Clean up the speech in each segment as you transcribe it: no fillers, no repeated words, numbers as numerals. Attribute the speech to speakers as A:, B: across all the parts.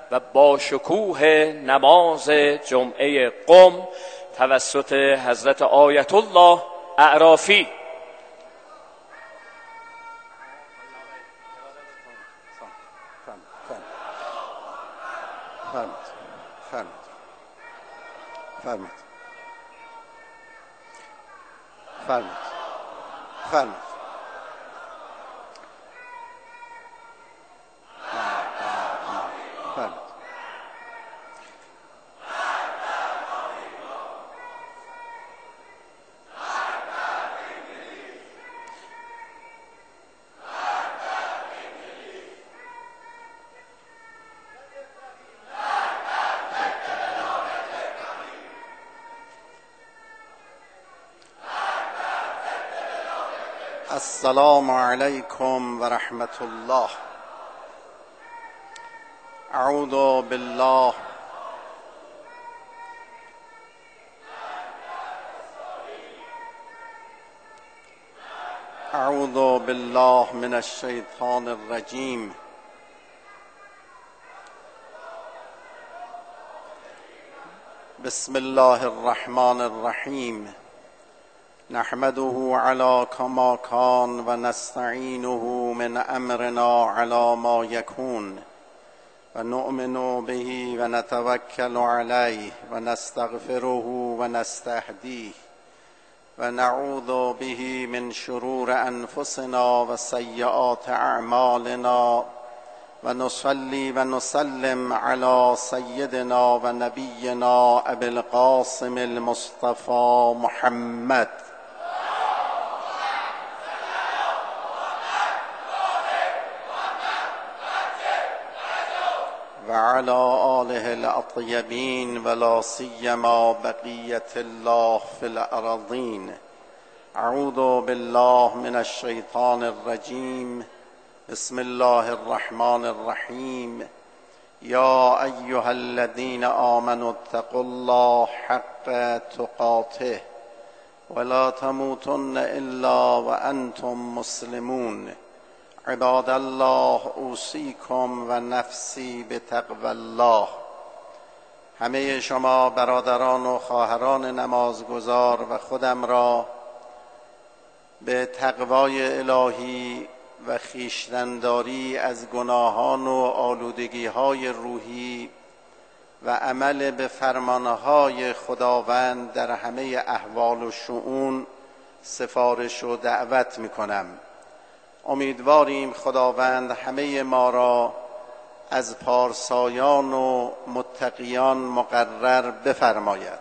A: و با شکوه نماز جمعه قم توسط حضرت آیت الله اعرافی.
B: فرمایید. السلام علیکم و رحمت الله. اعوذ بالله من الشیطان الرجیم. بسم الله الرحمن الرحیم. نحمده على كما كان و نستعینه من امرنا على ما يكون و نؤمن به و نتوکل علیه و نستغفره و نستهدیه و نعوذ به من شرور انفسنا و سیئات اعمالنا و نصلی و نسلم علی سیدنا و نبینا ابی القاسم المصطفى محمد و علی آله الاطیبین و لا سیما بقیة الله فی الارضین. اعوذ بالله من الشیطان الرجیم. بسم الله الرحمن الرحیم. یا ایها الذین آمنوا اتقوا الله حق تقاته ولا تموتن الا وانتم مسلمون. عباد الله اوصیکم و نفسی بتقوی الله. همه شما برادران و خواهران نمازگزار و خودم را به تقوای الهی و خویشتن‌داری از گناهان و آلودگی‌های روحی و عمل به فرمانهای خداوند در همه احوال و شؤون سفارش و دعوت می‌کنم. امیدواریم خداوند همه ما را از پارسایان و متقیان مقرر بفرماید.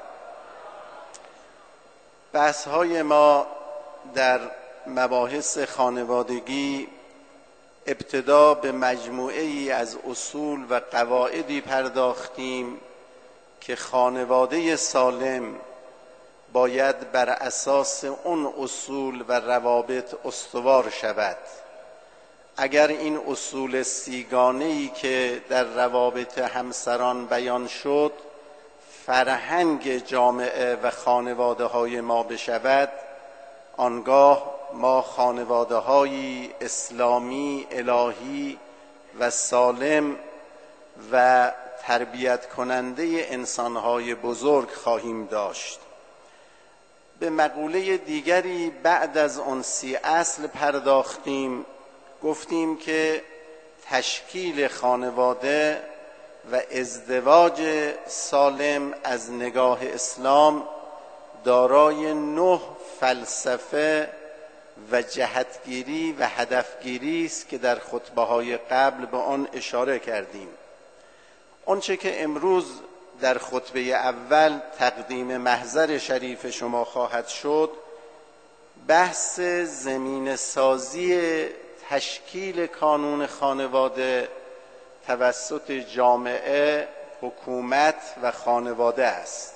B: بحث‌های ما در مباحث خانوادگی ابتدا به مجموعه ای از اصول و قواعدی پرداختیم که خانواده سالم باید بر اساس اون اصول و روابط استوار شود. اگر این اصول سیگانه‌ای که در روابط همسران بیان شد فرهنگ جامعه و خانواده‌های ما بشود، آنگاه ما خانواده‌های اسلامی، الهی و سالم و تربیت کننده انسان‌های بزرگ خواهیم داشت. به مقوله دیگری بعد از اون 30 اصل پرداختیم. گفتیم که تشکیل خانواده و ازدواج سالم از نگاه اسلام دارای 9 فلسفه و جهتگیری و هدفگیری است که در خطبه‌های قبل به آن اشاره کردیم. آنچه که امروز در خطبه اول تقدیم محضر شریف شما خواهد شد، بحث زمین سازی تشکیل کانون خانواده توسط جامعه، حکومت و خانواده است.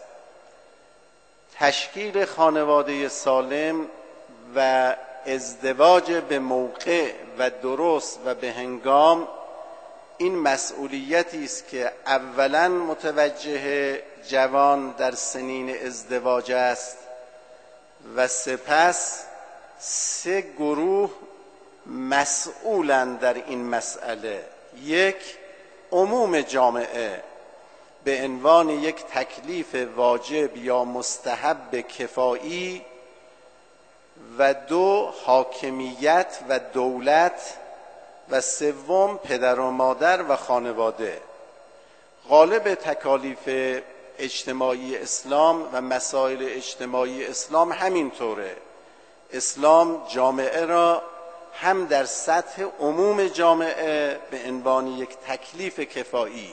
B: تشکیل خانواده سالم و ازدواج به موقع و درست و به هنگام این مسئولیتی است که اولاً متوجه جوان در سنین ازدواج است و سپس 3 گروه مسئولند در این مسئله. 1، عموم جامعه به عنوان یک تکلیف واجب یا مستحب کفایی و 2 حاکمیت و دولت و 3 پدر و مادر و خانواده. غالب تکالیف اجتماعی اسلام و مسائل اجتماعی اسلام همینطوره. اسلام جامعه را هم در سطح عموم جامعه به عنوان یک تکلیف کفایی،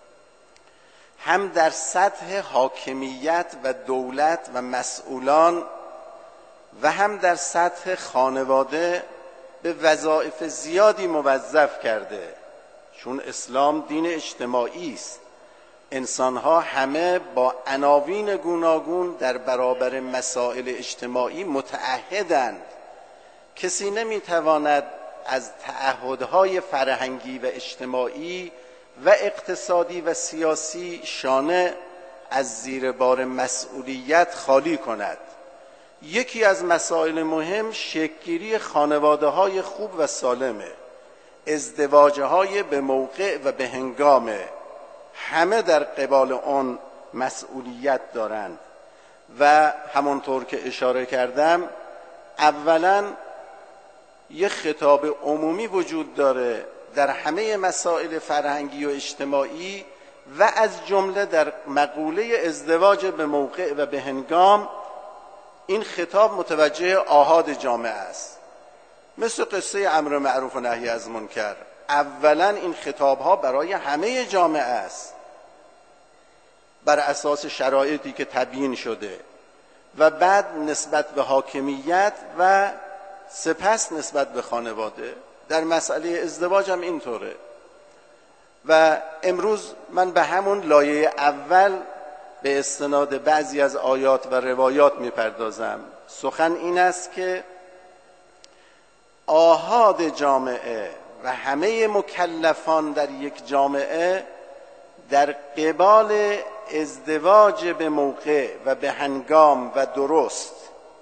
B: هم در سطح حاکمیت و دولت و مسئولان و هم در سطح خانواده به وظایف زیادی موظف کرده. چون اسلام دین اجتماعی است، انسان‌ها همه با عناوین گوناگون در برابر مسائل اجتماعی متعهدند. کسی نمیتواند از تعهدهای فرهنگی و اجتماعی و اقتصادی و سیاسی شانه از زیر بار مسئولیت خالی کند. یکی از مسائل مهم شکل‌گیری خانواده‌های خوب و سالمه، ازدواج‌های به موقع و به هنگامه. همه در قبال آن مسئولیت دارند و همانطور که اشاره کردم اولاً یک خطاب عمومی وجود داره در همه مسائل فرهنگی و اجتماعی و از جمله در مقوله ازدواج به موقع و به هنگام. این خطاب متوجه آحاد جامعه است، مثل قصه امر معروف و نهی از منکر. اولا این خطابها برای همه جامعه است بر اساس شرایطی که تبیین شده و بعد نسبت به حاکمیت و سپس نسبت به خانواده. در مسئله ازدواج هم اینطوره و امروز من به همون لایه اول به استناد بعضی از آیات و روایات میپردازم. سخن این است که آحاد جامعه و همه مکلفان در یک جامعه در قبال ازدواج به موقع و به هنگام و درست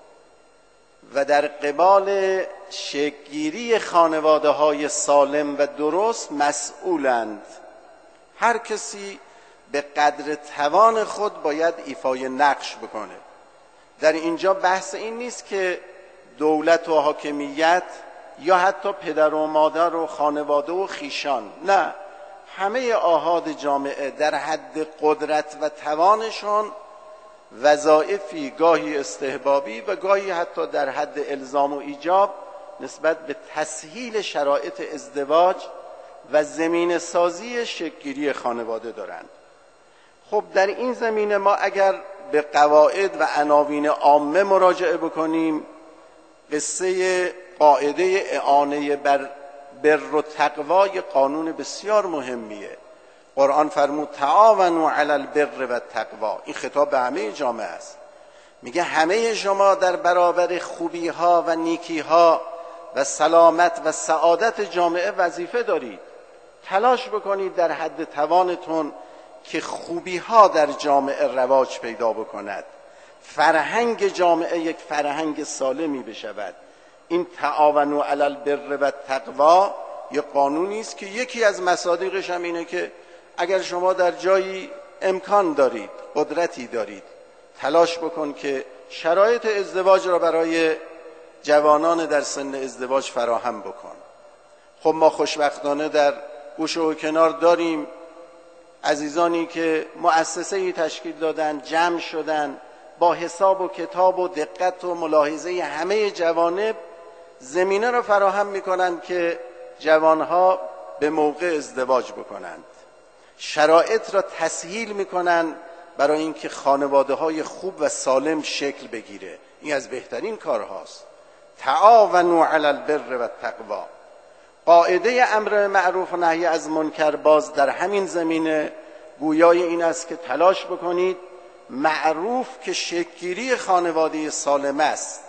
B: و در قبال شکل‌گیری خانواده‌های سالم و درست مسئولند. هر کسی به قدر توان خود باید ایفای نقش بکنه. در اینجا بحث این نیست که دولت و حاکمیت یا حتی پدر و مادر و خانواده و خیشان، نه، همه آحاد جامعه در حد قدرت و توانشون وظایفی گاهی استحبابی و گاهی حتی در حد الزام و ایجاب نسبت به تسهیل شرایط ازدواج و زمینه سازی شکل‌گیری خانواده دارند. خب در این زمینه ما اگر به قواعد و عناوین عامه مراجعه بکنیم، قصه قاعده اعانه بر بر و تقوا یک قانون بسیار مهمیه. قرآن فرمود تعاونوا علی البر و التقوا. این خطاب به همه جامعه است. میگه همه شما در برابر خوبی ها و نیکی ها و سلامت و سعادت جامعه وظیفه دارید. تلاش بکنید در حد توانتون که خوبی ها در جامعه رواج پیدا بکند، فرهنگ جامعه یک فرهنگ سالمی بشود. این تعاونوا علی البر و التقوا یک قانونی است که یکی از مصادیقش هم اینه که اگر شما در جایی امکان دارید، قدرتی دارید، تلاش بکن که شرایط ازدواج را برای جوانان در سن ازدواج فراهم بکن. خب ما خوشبختانه در گوشه و کنار داریم عزیزانی که مؤسسه‌ای تشکیل دادن، جمع شدن، با حساب و کتاب و دقت و ملاحظه همه جوانب زمینه را فراهم می‌کنند که جوانها به موقع ازدواج بکنند. شرایط را تسهیل می‌کنند برای اینکه خانواده‌های خوب و سالم شکل بگیره. این از بهترین کارهاست. تعاونوا علی البر و التقوا. قاعده امر معروف و نهی از منکر باز در همین زمینه گویای این است که تلاش بکنید معروف که شکل‌گیری خانواده سالم است،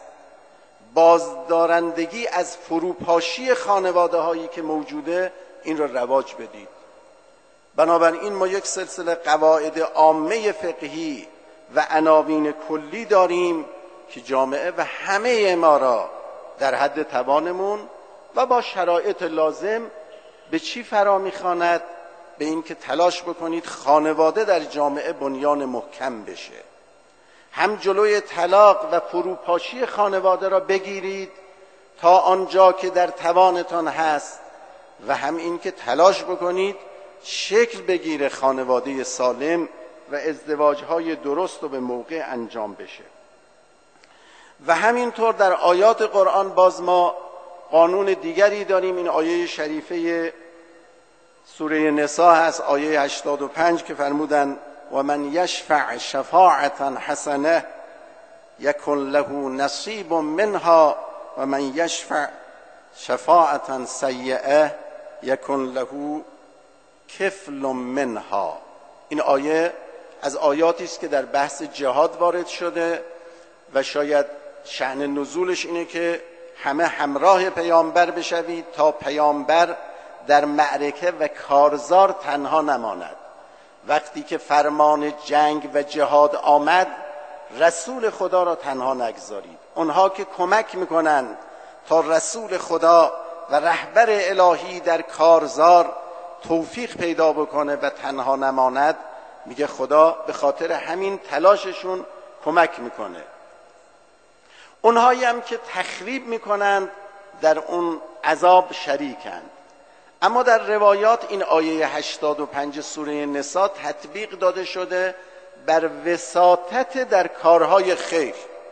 B: بازدارندگی از فروپاشی خانواده‌هایی که موجوده، این را رواج بدید. بنابراین ما یک سلسله قواعد عامه فقهی و عناوین کلی داریم که جامعه و همه ما را در حد توانمون و با شرایط لازم به چی فرا می‌خواند؟ به این که تلاش بکنید خانواده در جامعه بنیان محکم بشه. هم جلوی طلاق و فروپاشی خانواده را بگیرید تا آنجا که در توانتان هست و هم این که تلاش بکنید شکل بگیره خانواده سالم و ازدواج‌های درست و به موقع انجام بشه. و همینطور در آیات قرآن باز ما قانون دیگری داریم. این آیه شریفه سوره نساء هست، آیه 85 که فرمودن و من یشفع شفاعة حسنه یکن له نصیب منها و من یشفع شفاعة سیئه یکن له کفل منها. این آیه از آیاتی است که در بحث جهاد وارد شده و شاید شأن نزولش اینه که همه همراه پیامبر بشوید تا پیامبر در معرکه و کارزار تنها نماند. وقتی که فرمان جنگ و جهاد آمد رسول خدا را تنها نگذارید. اونها که کمک میکنند تا رسول خدا و رهبر الهی در کارزار توفیق پیدا بکنه و تنها نماند، میگه خدا به خاطر همین تلاششون کمک میکنه. اونهایی هم که تخریب میکنند در اون عذاب شریکند. اما در روایات این آیه 85 سوره نساء تطبیق داده شده بر وساطت در کارهای خیر.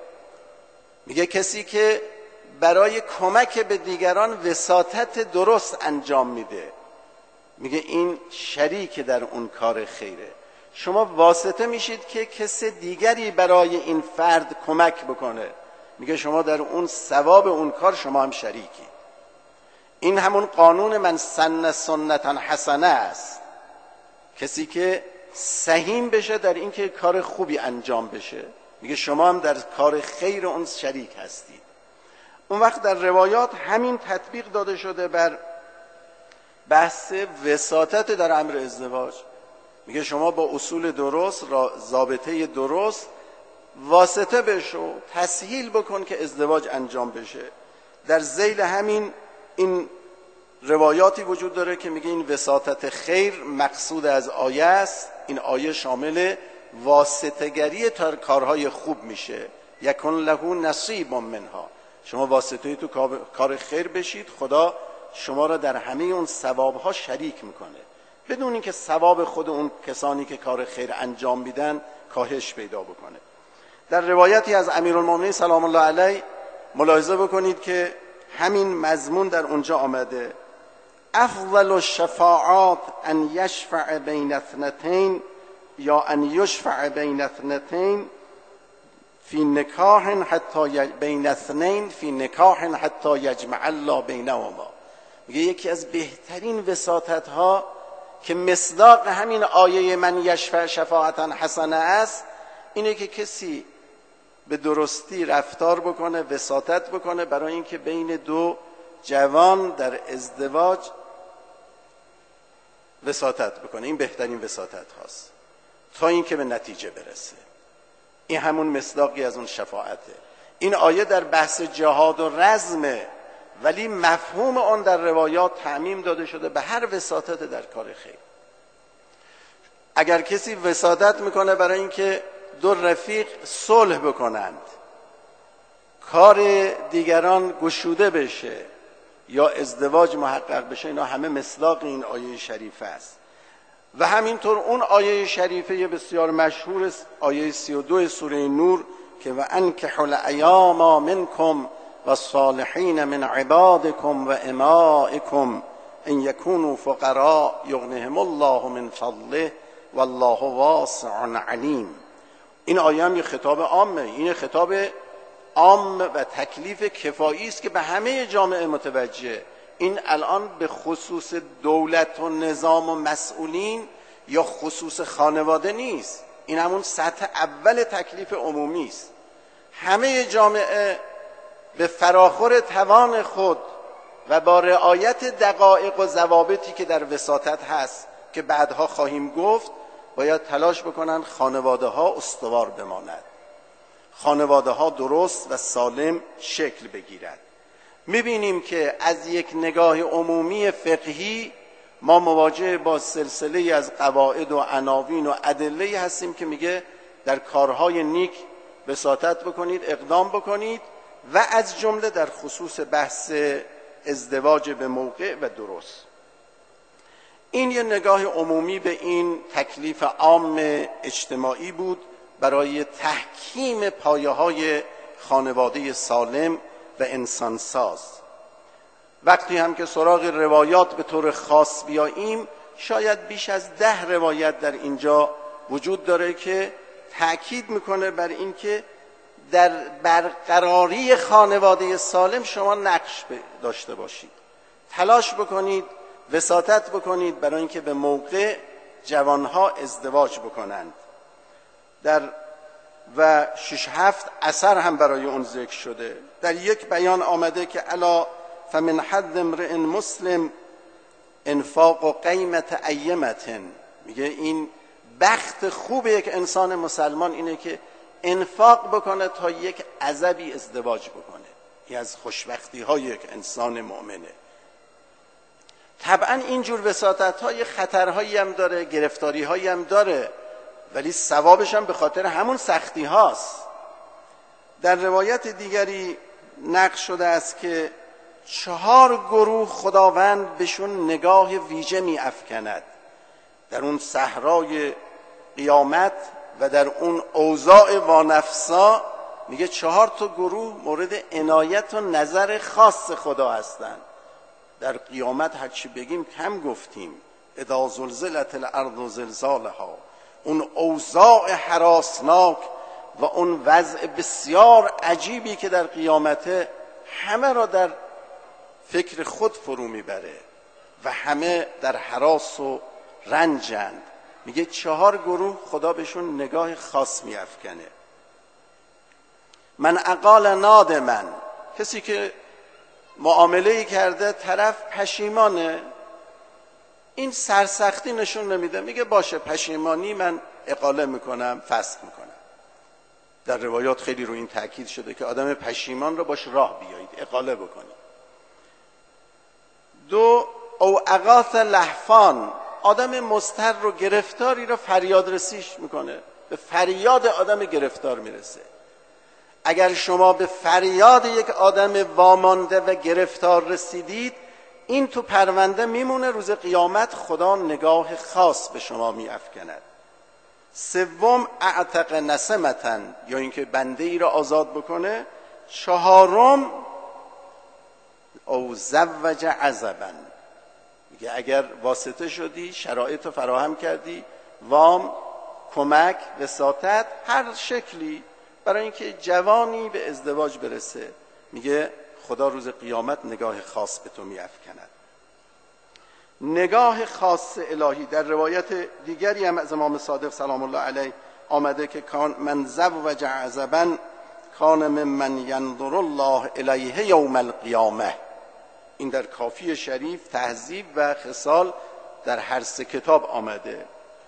B: میگه کسی که برای کمک به دیگران وساطت درست انجام میده، میگه این شریک در اون کار خیره. شما واسطه میشید که کسی دیگری برای این فرد کمک بکنه، میگه شما در اون ثواب اون کار شما هم شریکی. این همون قانون من سن سنتا حسنه است. کسی که سهیم بشه در این که کار خوبی انجام بشه، میگه شما هم در کار خیر اون شریک هستید. اون وقت در روایات همین تطبیق داده شده بر بحث وساطت در امر ازدواج. میگه شما با اصول درست، ضابطه درست واسطه بشو، تسهیل بکن که ازدواج انجام بشه. در ذیل همین این روایاتی وجود داره که میگه این وساطت خیر مقصود از آیه است. این آیه شامل واسطه‌گری تا کارهای خوب میشه. یکن له نصیب منها. شما واسطه تو کار خیر بشید، خدا شما را در همه اون ثوابها شریک میکنه، بدون اینکه ثواب خود اون کسانی که کار خیر انجام میدن کاهش پیدا بکنه. در روایتی از امیرالمومنین سلام الله علیه ملاحظه بکنید که همین مضمون در اونجا آمده: افضل الشفاعات ان یشفع بین اثنتین یا ان یشفع بین اثنتین فی نکاح حتی بین اثنین فی نکاح حتی یجمع الله بینهما. میگه یکی از بهترین وساطت ها که مصداق همین آیه من یشفع شفاعتا حسنه است اینه که کسی به درستی رفتار بکنه، وساطت بکنه برای اینکه بین دو جوان در ازدواج وساطت بکنه. این بهترین وساطت هاست تا اینکه به نتیجه برسه. این همون مصداقی از اون شفاعته. این آیه در بحث جهاد و رزمه، ولی مفهوم آن در روایات تعمیم داده شده به هر وساطت در کار خیر. اگر کسی وساطت میکنه برای اینکه دو رفیق صلح بکنند، کار دیگران گشوده بشه یا ازدواج محقق بشه، اینا همه مصداق این آیه شریفه است. و همینطور اون آیه شریفه بسیار مشهور است، آیه 32 سوره نور که و انکحوا الایام منکم و الصالحین من عبادکم و امائکم ان یکونوا فقراء یغنهم الله من فضله والله واسع علیم. این آیه هم یه خطاب عامه، این خطاب عام و تکلیف کفایی است که به همه جامعه متوجه. این الان به خصوص دولت و نظام و مسئولین یا خصوص خانواده نیست، این همون سطح اول تکلیف عمومی است. همه جامعه به فراخور توان خود و با رعایت دقایق و ضوابطی که در وساطت هست که بعدها خواهیم گفت، باید تلاش بکنن خانواده ها استوار بماند، خانواده ها درست و سالم شکل بگیرد. میبینیم که از یک نگاه عمومی فقهی ما مواجه با سلسله از قواعد و عناوین و ادله هستیم که میگه در کارهای نیک وساطت بکنید، اقدام بکنید و از جمله در خصوص بحث ازدواج به موقع و درست. این یه نگاه عمومی به این تکلیف عام اجتماعی بود برای تحکیم پایه‌های خانواده سالم و انسانساز. وقتی هم که سراغ روایات به طور خاص بیاییم، شاید بیش از 10 روایت در اینجا وجود داره که تأکید میکنه بر این که در برقراری خانواده سالم شما نقش داشته باشید، تلاش بکنید، وساطت بکنید برای اینکه به موقع جوانها ازدواج بکنند. و 6-7 اثر هم برای اون ذکر شده. در یک بیان آمده که الا فمن حد امرئ مسلم انفاق قیمت ایمة، میگه این بخت خوب یک انسان مسلمان اینه که انفاق بکنه تا یک عزبی ازدواج بکنه. این از خوشبختی های یک انسان مؤمنه. طبعا اینجور وساطت های خطرهایی هم داره، گرفتاری هایی هم داره، ولی ثوابش هم به خاطر همون سختی هاست. در روایت دیگری نقل شده است که 4 گروه خداوند بهشون نگاه ویژه می افکند در اون صحرای قیامت و در اون اوضاع وانفسا. میگه 4 تا گروه مورد عنایت و نظر خاص خدا هستند. در قیامت هرچی بگیم کم گفتیم. اذا زلزلت الارض زلزالها، اون اوضاع هراسناک و اون وضع بسیار عجیبی که در قیامته همه را در فکر خود فرو میبره و همه در هراس و رنجند. میگه 4 گروه خدا بهشون نگاه خاص میافکنه. من اقال نادما، کسی که معامله‌ای کرده طرف پشیمانه، این سرسختی نشون نمیده، میگه باشه پشیمانی من اقاله میکنم، فسخ میکنم. در روایات خیلی رو این تاکید شده که آدم پشیمان رو باش راه بیایید، اقاله بکنید. 2 او اغاث لهفان، آدم مضطر رو، گرفتاری رو فریاد رسیش میکنه، به فریاد آدم گرفتار میرسه. اگر شما به فریاد یک آدم وامانده و گرفتار رسیدید، این تو پرونده میمونه، روز قیامت خدا نگاه خاص به شما میافکند. 3 اعتق نسمتن، یا اینکه بنده ای را آزاد بکنه. 4 او زوج عزبا، میگه اگر واسطه شدی، شرایط رو فراهم کردی، وام، کمک، وساطت، هر شکلی برای اینکه جوانی به ازدواج برسه، میگه خدا روز قیامت نگاه خاص به تو میافکند. نگاه خاص الهی در روایت دیگری هم از امام صادق سلام الله علیه آمده که من زوج عزبا کان ممن ینظر الله الیه یوم القیامه. این در کافی شریف، تهذیب و خصال در هر 3 کتاب آمده.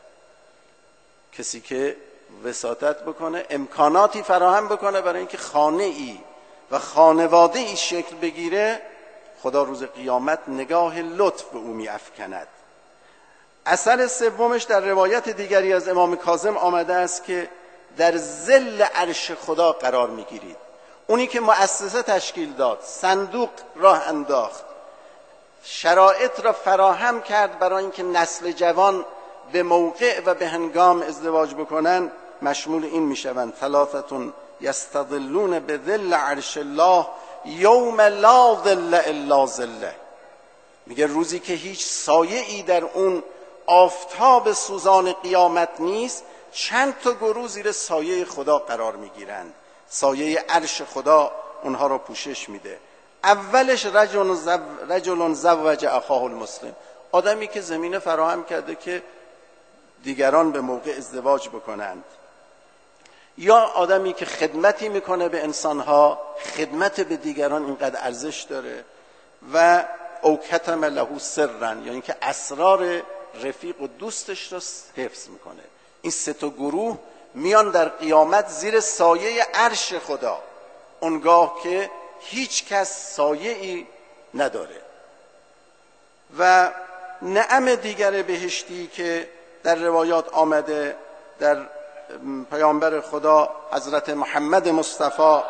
B: کسی که وساطت بکنه، امکاناتی فراهم بکنه برای اینکه خانه ای و خانواده ای شکل بگیره، خدا روز قیامت نگاه لطف به او میافکند. اثر 3 در روایت دیگری از امام کاظم آمده است که در ظل عرش خدا قرار میگیرید. اونی که مؤسسه تشکیل داد، صندوق راه انداخت، شرایط را فراهم کرد برای اینکه نسل جوان به موقع و به هنگام ازدواج بکنن، مشمول این میشوند 3 یستظلون بظل عرش الله یوم لا ظل الا ظله. میگه روزی که هیچ سایه ای در اون آفتاب سوزان قیامت نیست، چند تا گروه زیر سایه خدا قرار میگیرند. سایه عرش خدا اونها را پوشش میده. اولش رجل زوج اخاه المسلم، آدمی که زمینه فراهم کرده که دیگران به موقع ازدواج بکنند. یا آدمی که خدمتی میکنه به انسانها، خدمت به دیگران اینقدر ارزش داره. و او کتم له سرا، یا اینکه اسرار رفیق و دوستش رو حفظ میکنه. این 3 گروه میان در قیامت زیر سایه عرش خدا، اونگاه که هیچ کس سایه ای نداره. و نعم دیگر بهشتی که در روایات آمده در پیامبر خدا حضرت محمد مصطفی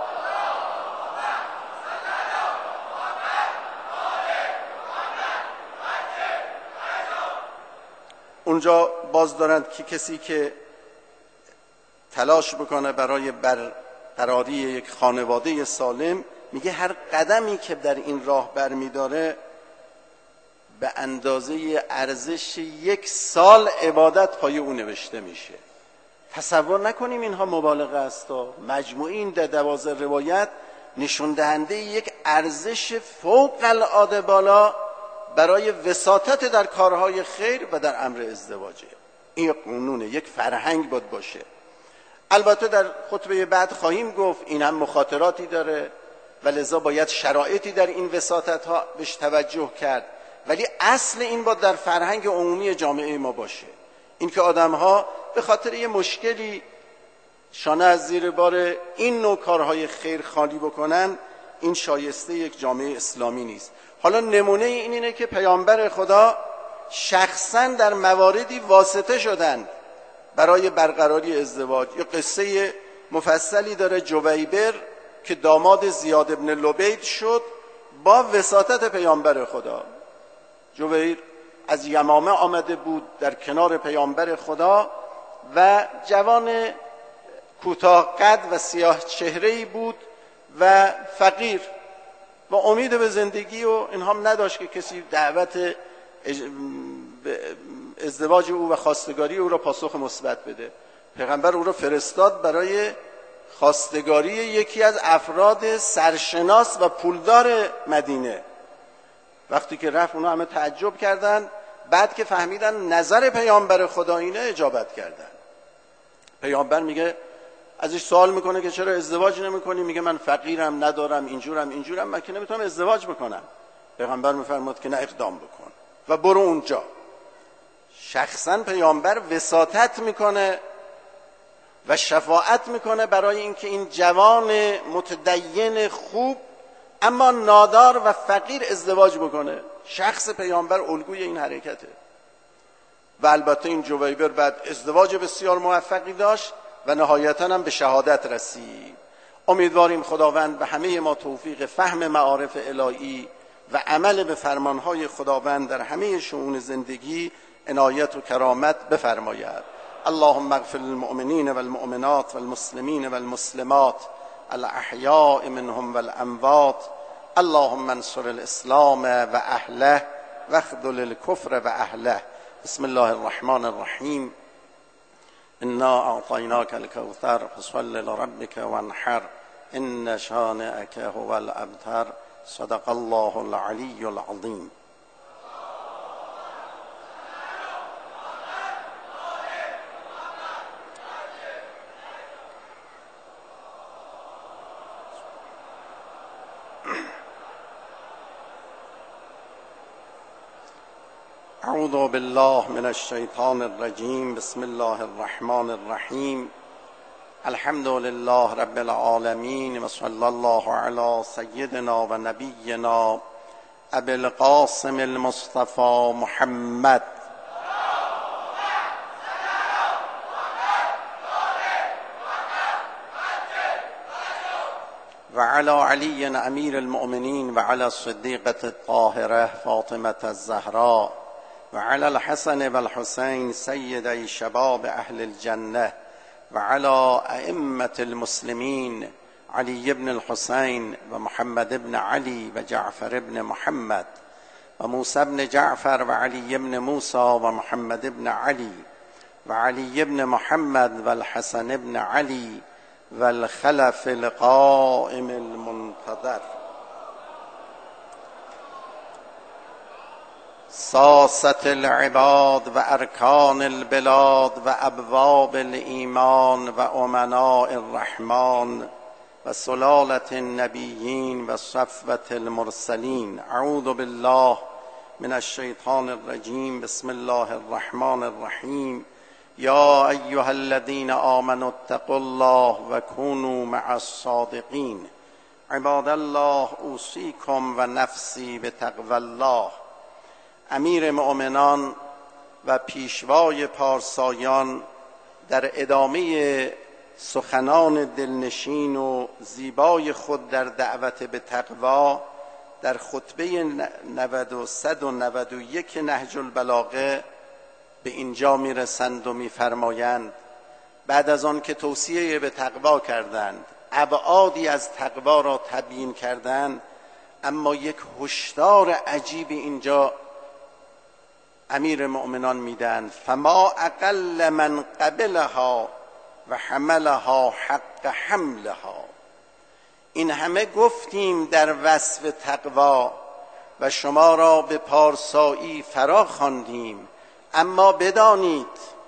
B: اونجا باز دارند که کسی که تلاش بکنه برای برقراری یک خانواده سالم، میگه هر قدمی که در این راه برمیداره به اندازه ارزش 1 سال عبادت پای او نوشته میشه. تصور نکنیم اینها مبالغه است. مجموعی این 12 روایت نشون دهنده یک ارزش فوق العاده بالا برای وساطت در کارهای خیر و در امر ازدواجه. این قانونه، یک فرهنگ باشه. البته در خطبه بعد خواهیم گفت این هم مخاطراتی داره و لذا باید شرایطی در این وساطت ها بهش توجه کرد، ولی اصل این باید در فرهنگ عمومی جامعه ما باشه. این که آدم ها به خاطر یه مشکلی شانه از زیر بار این نوع کارهای خیر خالی بکنن، این شایسته یک جامعه اسلامی نیست. حالا نمونه اینه که پیامبر خدا شخصا در مواردی واسطه شدند برای برقراری ازدواج. یه قصه مفصلی داره جویبر که داماد زیاد ابن لبید شد با وساطت پیامبر خدا. جویبر از یمامه آمده بود در کنار پیامبر خدا و جوان کوتاه قد و سیاه چهره‌ای بود و فقیر و امید به زندگی و اینها هم نداشت که کسی دعوت ازدواج او و خواستگاری او را پاسخ مثبت بده. پیغمبر او را فرستاد برای خواستگاری یکی از افراد سرشناس و پولدار مدینه. وقتی که رفت اونا همه تعجب کردند، بعد که فهمیدن نظر پیامبر خدا اینه اجابت کردن. پیامبر میگه ازش سوال میکنه که چرا ازدواج نمیکنی؟ میگه من فقیرم، ندارم، اینجورم، من که نمیتونم ازدواج بکنم. پیغمبر میفرماد که نه، اقدام بکن و برو اونجا. شخصا پیامبر وساطت میکنه و شفاعت میکنه برای اینکه این جوان متدین خوب اما نادار و فقیر ازدواج بکنه. شخص پیامبر الگوی این حرکته. و البته این جویبر بعد ازدواج بسیار موفقی داشت و نهایتاً هم به شهادت رسید. امیدواریم خداوند به همه ما توفیق فهم معارف الهی و عمل به فرمانهای خداوند در همه شئون زندگی عنایت و کرامت بفرماید. اللهم اغفر للمؤمنین والمؤمنات والمسلمین والمسلمات الاحیاء منهم والاموات. اللهم انصر الاسلام و اهله واخذل الكفر و اهله. بسم الله الرحمن الرحیم. انا اعطیناک الکوثر فصل لربک وانحر ان شانئک هو الابتر. صدق الله العلی العظیم. اعوذ بالله من الشیطان الرجیم. بسم الله الرحمن الرحیم. الحمد لله رب العالمین و صلی الله علی سیدنا و نبینا ابی القاسم المصطفى محمد و علی علی امیر المؤمنین و علی الصدیقة الطاهرة فاطمة الزهراء و علی الحسن و الحسین سیدی شباب اهل الجنه و علی ائمة المسلمین علی بن الحسین و محمد بن علی و جعفر بن محمد و موسی بن جعفر و علی بن موسی و محمد بن علی و علی بن محمد و الحسن بن علی و الخلف القائم المنتظر. ساست العباد و ارکان البلاد و ابواب الایمان و امناء الرحمن و سلالة النبیین و صفوة المرسلین. اعوذ بالله من الشیطان الرجیم. بسم الله الرحمن الرحیم. یا ایها الذین آمنوا اتقوا الله و کونوا مع الصادقین. عباد الله اوصیکم و نفسی بتقوی الله. امیر مؤمنان و پیشوای پارسایان در ادامه سخنان دلنشین و زیبای خود در دعوت به تقوا در خطبه 191 نهج البلاغه به اینجا میرسند و میفرمایند بعد از آن که توصیه به تقوا کردند، ابعادی از تقوا را تبیین کردند، اما یک هشدار عجیب اینجا امیر مؤمنان میدن: فما اقل من قبلها و حملها حق حملها. این همه گفتیم در وصف تقوا و شما را به پارسایی فرا خواندیم، اما بدانید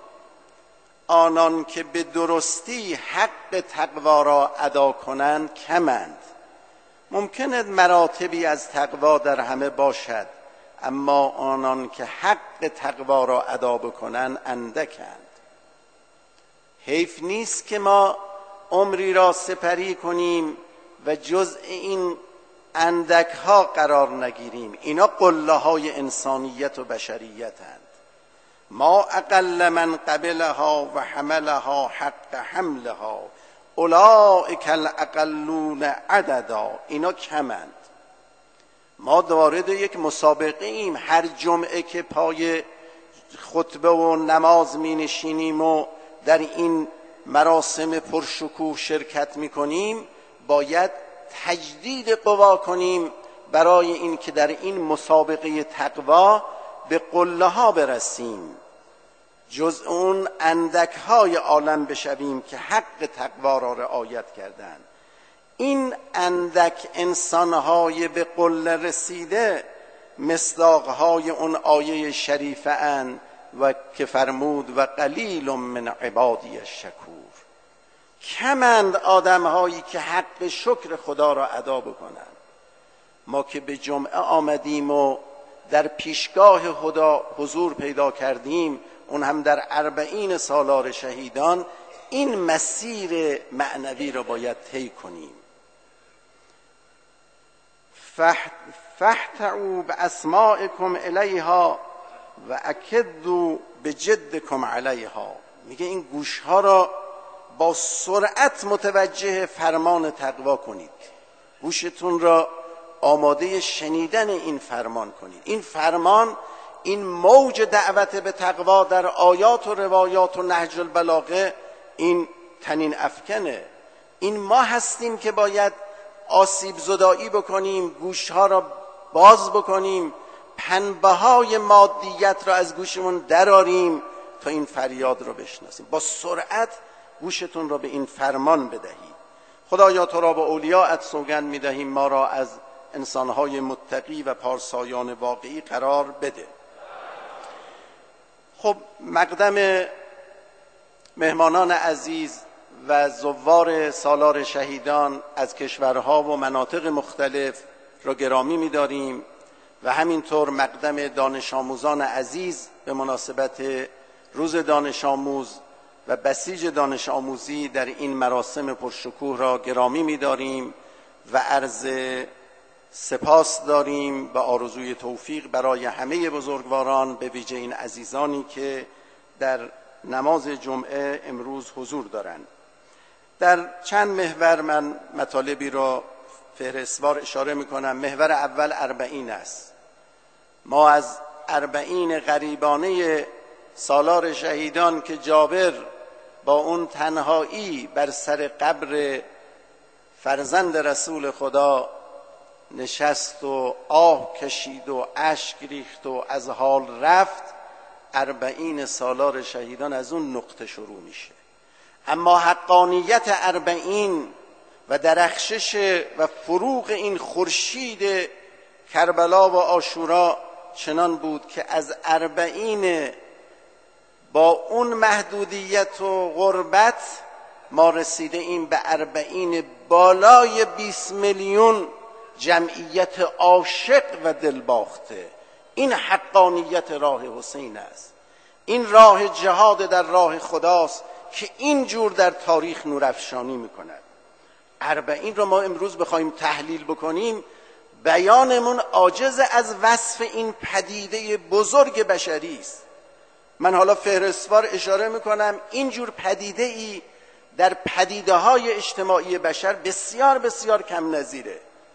B: آنان که به درستی حق تقوا را ادا کنند کمند. ممکند مراتبی از تقوا در همه باشد، اما آنان که حق تقوا را ادا بکنند اندکند. حیف نیست که ما عمری را سپری کنیم و جزء این اندک ها قرار نگیریم. اینا قله های انسانیت و بشریتند. ما اقل من قبلها و حملها حق حملها اولئک الاقلون عددا. اینا کمند. ما وارد یک مسابقه ایم. هر جمعه که پای خطبه و نماز می نشینیم و در این مراسم پرشکوه شرکت می کنیم، باید تجدید قوا کنیم برای این که در این مسابقه تقوا به قله ها برسیم، جز اون اندک های عالم بشویم که حق تقوا را رعایت کردند. این اندک انسانهای به قله رسیده مصداقهای اون آیه شریفه اند و که فرمود و قلیل من عبادی الشکور. کمند آدمهایی که حق شکر خدا را ادا بکنند. ما که به جمعه آمدیم و در پیشگاه خدا حضور پیدا کردیم، اون هم در 40 سالار شهیدان، این مسیر معنوی را باید طی کنیم. فاحتعوا باسماعکم الیها و اکدوا بجدکم علیها. میگه این گوشها را با سرعت متوجه فرمان تقوا کنید. گوشتون را آماده شنیدن این فرمان کنید. این فرمان، این موج دعوت به تقوا در آیات و روایات و نهج البلاغه، این تنین افکنه. این ما هستیم که باید آسیب زدایی بکنیم، گوشها را باز بکنیم، پنبه های مادیت را از گوشمون دراریم تا این فریاد را بشناسیم. با سرعت گوشتون را به این فرمان بدهید. خدایا تو را به اولیاءت سوگند میدهیم ما را از انسانهای متقی و پارسایان واقعی قرار بده. خب مقدم مهمانان عزیز و زوار سالار شهیدان از کشورها و مناطق مختلف را گرامی می‌داریم و همینطور مقدم دانش آموزان عزیز به مناسبت روز دانش آموز و بسیج دانش آموزی در این مراسم پرشکوه را گرامی می‌داریم و عرض سپاس داریم و آرزوی توفیق برای همه بزرگواران، به ویژه این عزیزانی که در نماز جمعه امروز حضور دارند. در چند محور من مطالبی را فهرستوار اشاره میکنم. محور اول 40 است. ما از 40 غریبانه سالار شهیدان که جابر با اون تنهایی بر سر قبر فرزند رسول خدا نشست و آه کشید و اشک ریخت و از حال رفت، 40 سالار شهیدان از اون نقطه شروع میشه. اما حقانیت 40 و درخشش و فروغ این خورشید کربلا و عاشورا چنان بود که از 40 با اون محدودیت و غربت ما رسیده این به 40 بالای 20 میلیون جمعیت عاشق و دلباخته. این حقانیت راه حسین است. این راه جهاد در راه خداست که اینجور در تاریخ نورافشانی میکند. 40 رو ما امروز بخوایم تحلیل بکنیم، بیانمون عاجز از وصف این پدیده بزرگ بشری است. من حالا فهرستوار اشاره میکنم اینجور پدیده ای در پدیده های اجتماعی بشر بسیار بسیار کم نظیره.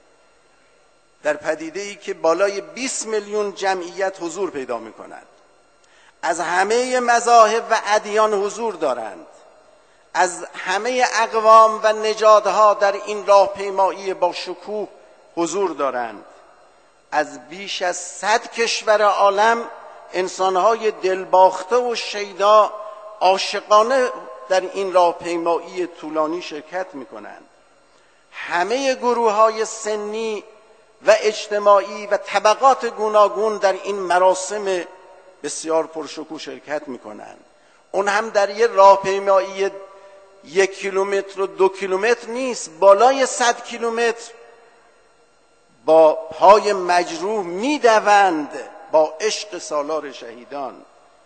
B: در پدیده ای که بالای 20 میلیون جمعیت حضور پیدا میکنند، از همه مذاهب و ادیان حضور دارند، از همه اقوام و نژادها در این راهپیمایی با شکوه حضور دارند، از بیش از 100 کشور عالم انسانهای دلباخته و شیدا عاشقانه در این راهپیمایی طولانی شرکت میکنند. همه گروه‌های سنی و اجتماعی و طبقات گوناگون در این مراسم بسیار پرشکوه شرکت میکنند. اون هم در یه راهپیمایی 1 کیلومتر و 2 کیلومتر نیست، بالای 100 کیلومتر با پای مجروح میدوند با عشق سالار شهیدان.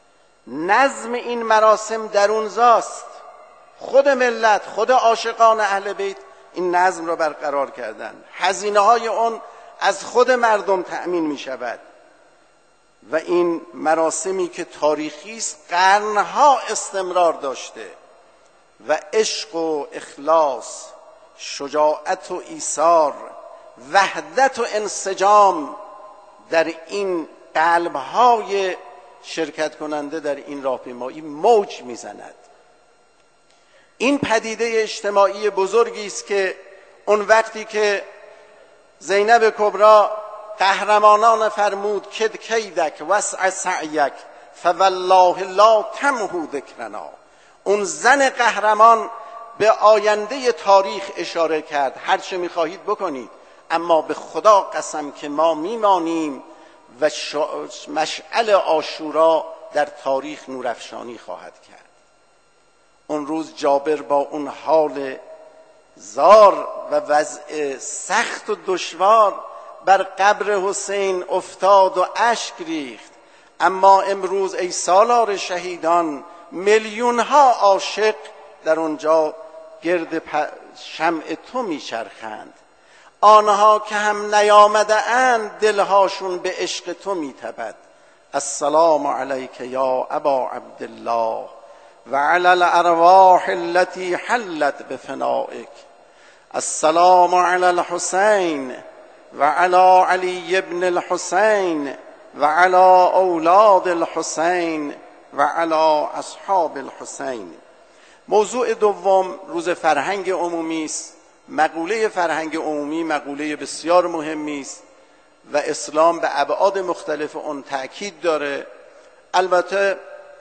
B: نظم این مراسم درونزاست. خود ملت، خود عاشقان اهل بیت این نظم را برقرار کردند. هزینه های اون از خود مردم تأمین می شود و این مراسمی که تاریخی است قرنها استمرار داشته و عشق و اخلاص، شجاعت و ایثار، وحدت و انسجام در این قلب‌های شرکت کننده در این راهپیمایی موج میزند. این پدیده اجتماعی بزرگی است که اون وقتی که زینب کبری قهرمانان فرمود کد کیدک وسع سعیک فوالله لا تمحو ذکرنا، اون زن قهرمان به آینده تاریخ اشاره کرد، هر چه میخواهید بکنید اما به خدا قسم که ما میمانیم و مشعل عاشورا در تاریخ نورافشانی خواهد کرد. اون روز جابر با اون حال زار و وضع سخت و دشوار بر قبر حسین افتاد و اشک ریخت. اما امروز ای سالار شهیدان، میلیون ها عاشق در اونجا گرد شمع تو میچرخند. آنها که هم نیامده اند دلهاشون به عشق تو میتپد. السلام علیک یا ابا عبدالله و علی الارواح التي حلت بفنائک. السلام علی الحسین و علی علی ابن الحسین و علی اولاد الحسین و علی اصحاب الحسین. موضوع دوم روز فرهنگ عمومی است. مقوله فرهنگ عمومی مقوله بسیار مهمی است و اسلام به ابعاد مختلف اون تأکید داره. البته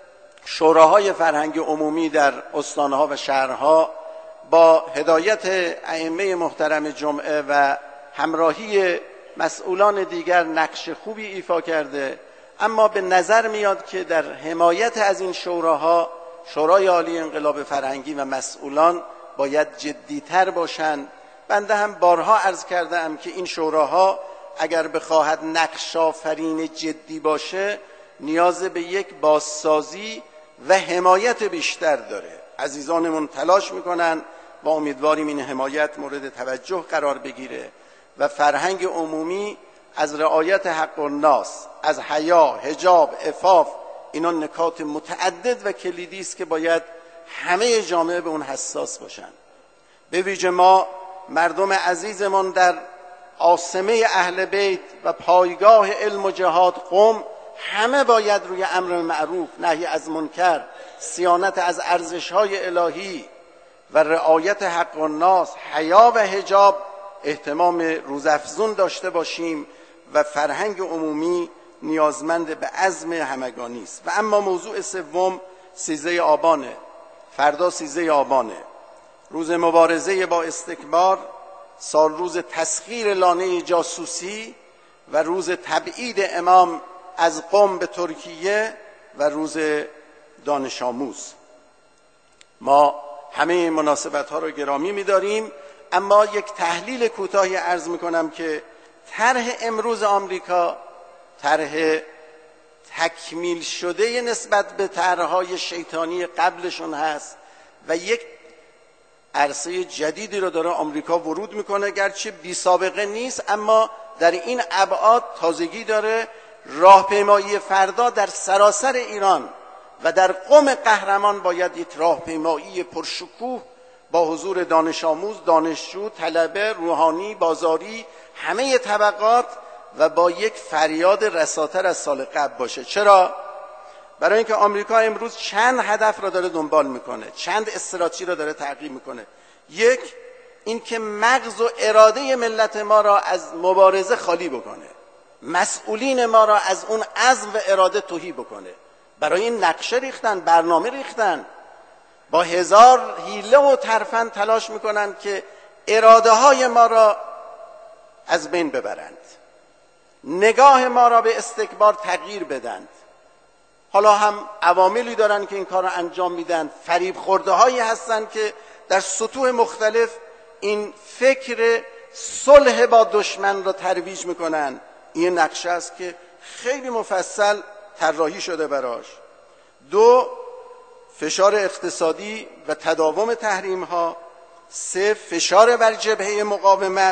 B: شوراهای فرهنگ عمومی در استانها و شهرها با هدایت ائمه محترم جمعه و همراهی مسئولان دیگر نقش خوبی ایفا کرده، اما به نظر میاد که در حمایت از این شوراها شورای عالی انقلاب فرهنگی و مسئولان باید جدیتر باشند. بنده هم بارها عرض کردم که این شوراها اگر بخواهد نقش آفرین جدی باشه نیاز به یک بازسازی و حمایت بیشتر داره. عزیزانمون تلاش میکنن و امیدواریم این حمایت مورد توجه قرار بگیره و فرهنگ عمومی از رعایت حق الناس، از حیا، حجاب، عفاف، اینا نکات متعدد و کلیدی است که باید همه جامعه به اون حساس باشن. به ویژه ما مردم عزیزمان در عاصمه اهل بیت و پایگاه علم و جهاد قم همه باید روی امر معروف، نهی از منکر، صیانت از ارزش‌های الهی و رعایت حق الناس، حیا و حجاب اهتمام روزافزون داشته باشیم و فرهنگ عمومی نیازمند به عزم همگانی است. و اما موضوع سوم 13 آبانه. فردا 13 آبانه، روز مبارزه با استکبار، سال روز تسخیر لانه جاسوسی و روز تبعید امام از قم به ترکیه و روز دانش آموز. ما همه مناسبت ها رو گرامی می‌داریم، اما یک تحلیل کوتاهی عرض می‌کنم که طرح امروز آمریکا طرح تکمیل شده نسبت به طرح‌های شیطانی قبلشون هست و یک عرصه جدیدی رو داره آمریکا ورود میکنه، گرچه بی سابقه نیست اما در این ابعاد تازگی داره. راهپیمایی فردا در سراسر ایران و در قم قهرمان باید یک راهپیمایی پرشکوه با حضور دانش آموز، دانشجو، طلبه، روحانی، بازاری، همه طبقات و با یک فریاد رساتر از سال قبل باشه. چرا؟ برای اینکه آمریکا امروز چند هدف را داره دنبال میکنه، چند استراتژی را داره تعقیب میکنه. یک، این که مغز و اراده ملت ما را از مبارزه خالی بکنه، مسئولین ما را از اون عزم و اراده تهی بکنه. برای این نقشه ریختن، برنامه ریختن، با هزار حیله و ترفند تلاش میکنن که اراده های ما را از بین ببرند، نگاه ما را به استکبار تغییر بدند. حالا هم عواملی دارن که این کار را انجام میدن، فریب خورده هایی هستن که در سطوح مختلف این فکر صلح با دشمن را ترویج میکنن. این نقشه است که خیلی مفصل طراحی شده براش. دو، فشار اقتصادی و تداوم تحریم ها. سه، فشار بر جبهه مقاومت.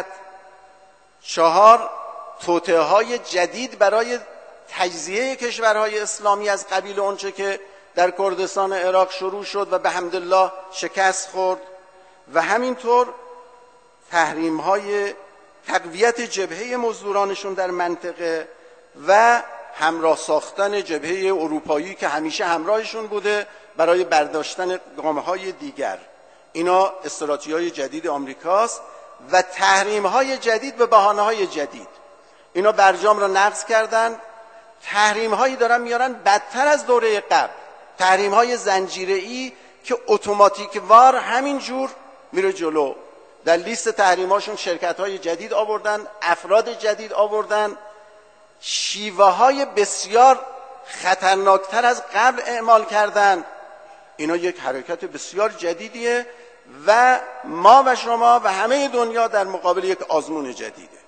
B: چهار، توطئه های جدید برای تجزیه کشورهای اسلامی از قبیل اونچه که در کردستان عراق شروع شد و به حمدالله شکست خورد. و همینطور تحریم های تقویت جبهه مزدورانشون در منطقه و همراه ساختن جبهه اروپایی که همیشه همراهشون بوده برای برداشتن گام‌های دیگر. اینا استراتژی‌های جدید آمریکاست و تحریم‌های جدید به بهانه‌های جدید. اینا برجام را نقض کردن، تحریم‌هایی دارن میارن بدتر از دوره قبل، تحریم‌های زنجیره‌ای که اتوماتیک وار همینجور میره جلو. در لیست تحریم‌هاشون شرکت‌های جدید آوردن، افراد جدید آوردن، شیوه‌های بسیار خطرناکتر از قبل اعمال کردن. اینا یک حرکت بسیار جدیدیه و ما و شما و همه دنیا در مقابل یک آزمون جدیده.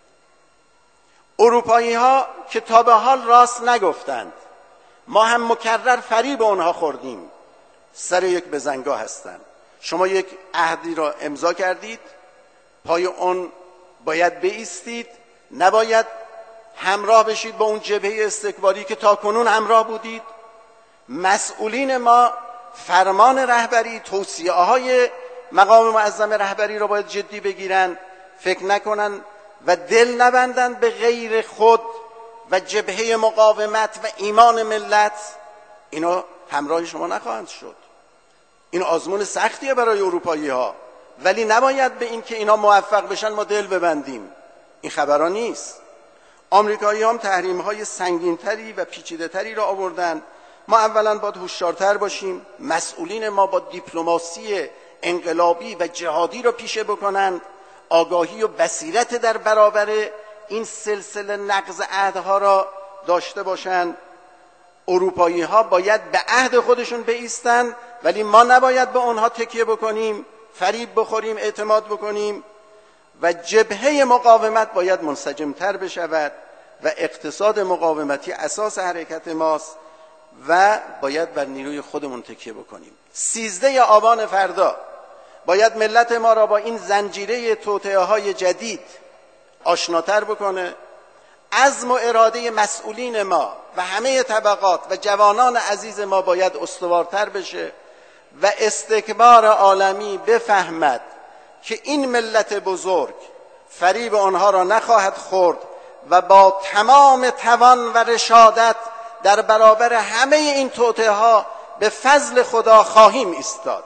B: اروپایی ها که تا به حال راست نگفتند، ما هم مکرر فریب اونها خوردیم، سر یک بزنگاه هستند. شما یک عهدی را امضا کردید، پای اون باید بایستید، نباید همراه بشید با اون جبهه استکباری که تاکنون همراه بودید. مسئولین ما فرمان رهبری، توصیه های مقام معظم رهبری را باید جدی بگیرن، فکر نکنن و دل نبندن به غیر خود و جبهه مقاومت و ایمان ملت. اینا همراه شما نخواهند شد. این آزمون سختیه برای اروپایی ها، ولی نباید به این که اینا موفق بشن ما دل ببندیم. این خبرها نیست. آمریکایی هم تحریم های سنگین تری و پیچیده تری را آوردن. ما اولا باید هوشیارتر باشیم، مسئولین ما با دیپلماسی انقلابی و جهادی را پیشه بکنند، آگاهی و بصیرت در برابر این سلسله نقض عهدها را داشته باشند. اروپایی ها باید به عهد خودشون بایستند، ولی ما نباید به اونها تکیه بکنیم، فریب بخوریم، اعتماد بکنیم و جبهه مقاومت باید منسجمتر بشود و اقتصاد مقاومتی اساس حرکت ماست و باید بر نیروی خودمون تکیه بکنیم. 13 آبان فردا باید ملت ما را با این زنجیره توطئه های جدید آشناتر بکنه. عزم و اراده مسئولین ما و همه طبقات و جوانان عزیز ما باید استوارتر بشه و استکبار عالمی بفهمد که این ملت بزرگ فریب آنها را نخواهد خورد و با تمام توان و رشادت در برابر همه این توطئه ها به فضل خدا خواهیم ایستاد.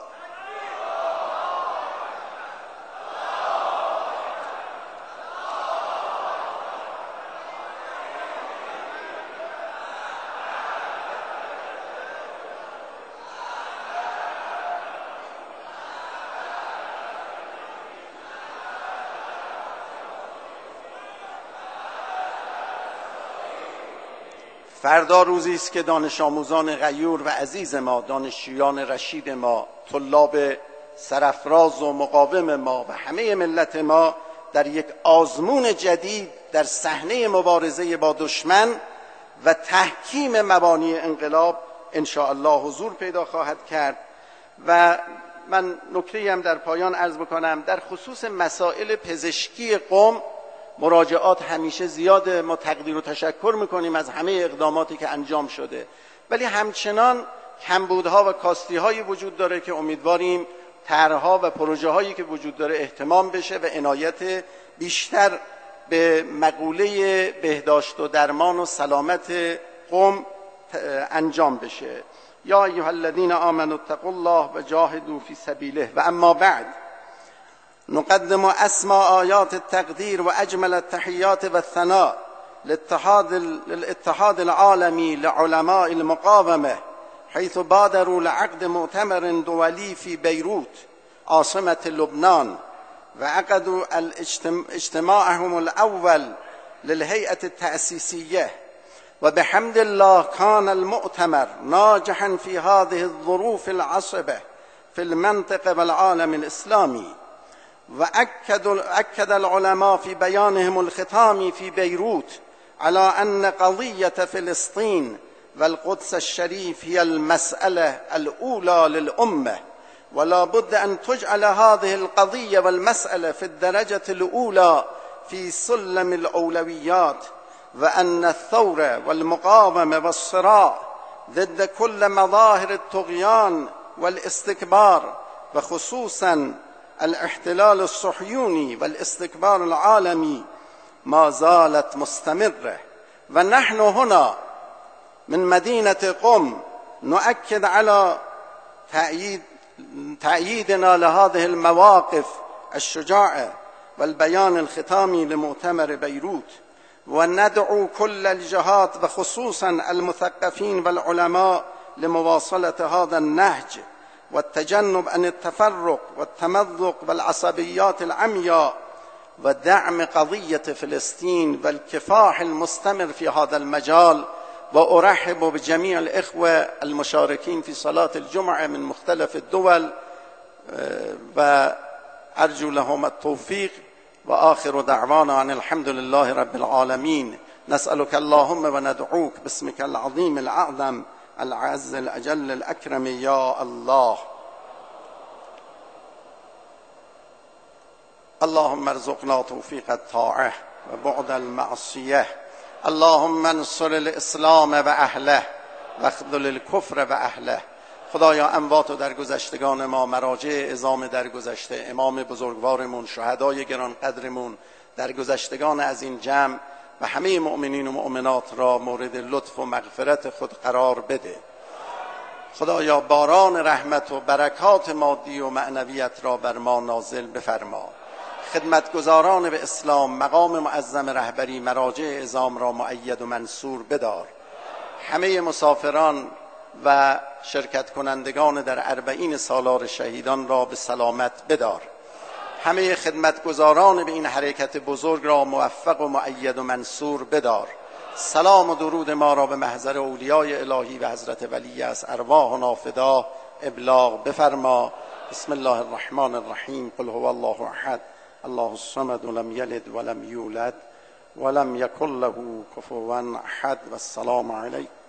B: فردا روزی است که دانش آموزان غیور و عزیز ما، دانشجویان رشید ما، طلاب سرافراز و مقاوم ما و همه ملت ما در یک آزمون جدید در صحنه مبارزه با دشمن و تحکیم مبانی انقلاب ان شاء الله حضور پیدا خواهد کرد. و من نکته‌ای هم در پایان عرض بکنم در خصوص مسائل پزشکی قم. مراجعات همیشه زیاده، ما تقدیر و تشکر میکنیم از همه اقداماتی که انجام شده، ولی همچنان کمبودها و کاستی‌هایی وجود داره که امیدواریم طرح‌ها و پروژه‌هایی که وجود داره اهتمام بشه و عنایت بیشتر به مقوله بهداشت و درمان و سلامت قوم انجام بشه. یا ایها الذین آمنوا اتقوا الله و جاهدوا فی سبیله. و اما بعد، نقدم اسمى آیات التقدیر و اجمل التحیات و الثناء للاتحاد العالمی لعلماء المقاومه، حيث بادروا لعقد مؤتمر دولي في بيروت عاصمة لبنان، وعقدوا اجتماعهم الأول للهيئة التأسيسية، وبحمد الله كان المؤتمر ناجحا في هذه الظروف العصبة في المنطقة والعالم الإسلامي. وأكد العلماء في بيانهم الختامي في بيروت على أن قضية فلسطين والقدس الشريف هي المسألة الأولى للأمة، ولا بد أن تجعل هذه القضية والمسألة في الدرجة الأولى في سلم الأولويات، وأن الثورة والمقاومة والصراع ضد كل مظاهر الطغيان والاستكبار، وخصوصا الاحتلال الصهيوني والاستكبار العالمي، ما زالت مستمرة. ونحن هنا من مدينة قم نؤكد على تأييدنا لهذه المواقف الشجاعة والبيان الختامي لمؤتمر بيروت، وندعو كل الجهات وخصوصا المثقفين والعلماء لمواصلة هذا النهج والتجنب عن التفرق والتمزق والعصبيات العمياء، ودعم قضية فلسطين والكفاح المستمر في هذا المجال. وأرحب بجميع الإخوة المشاركين في صلاة الجمعة من مختلف الدول، وأرجو لهم التوفيق. وآخر دعوانا أن الحمد لله رب العالمين. نسألك اللهم وندعوك باسمك العظيم الأعظم العز الأجل الأكرم يا الله. اللهم ارزقنا توفيق الطاعة وبعد المعصية. اللهم انصر الاسلام و اهله و خذل الکفر و اهله. خدایا اموات و درگذشتگان ما، مراجع عظام درگذشته، امام بزرگوارمون، شهدای گران قدرمون، درگذشتگان از این جمع و همه مؤمنین و مؤمنات را مورد لطف و مغفرت خود قرار بده. خدایا باران رحمت و برکات مادی و معنویت را بر ما نازل بفرما. خدمتگزاران به اسلام، مقام معظم رهبری، مراجع عظام را مؤید و منصور بدار. همه مسافران و شرکت کنندگان در 40 سالار شهیدان را به سلامت بدار. همه خدمتگزاران به این حرکت بزرگ را موفق و مؤید و منصور بدار. سلام و درود ما را به محضر اولیای الهی و حضرت ولی از ارواحنا فدا ابلاغ بفرما. بسم الله الرحمن الرحیم. قل هو الله احد الله الصمد لم یلد ولم یولد ولم یکن له کفوا احد. والسلام علیکم.